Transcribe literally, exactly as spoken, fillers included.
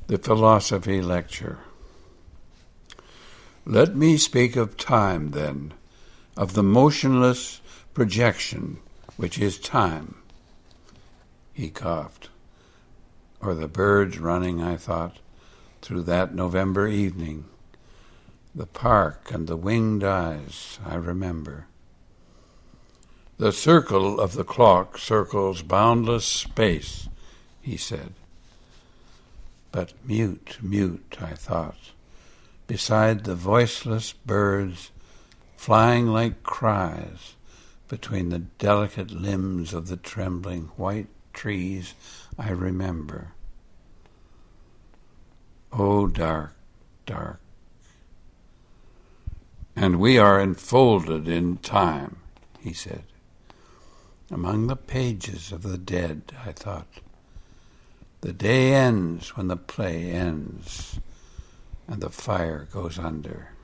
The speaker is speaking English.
The Philosophy Lecture. Let me speak of time, then, of the motionless projection which is time. He coughed. Or the birds running, I thought, through that November evening. The park and the winged eyes, I remember. The circle of the clock circles boundless space, he said. But mute, mute, I thought, beside the voiceless birds flying like cries between the delicate limbs of the trembling white trees, I remember. Oh, dark, dark. And we are enfolded in time, he said. Among the pages of the dead, I thought. The day ends when the play ends, and the fire goes under.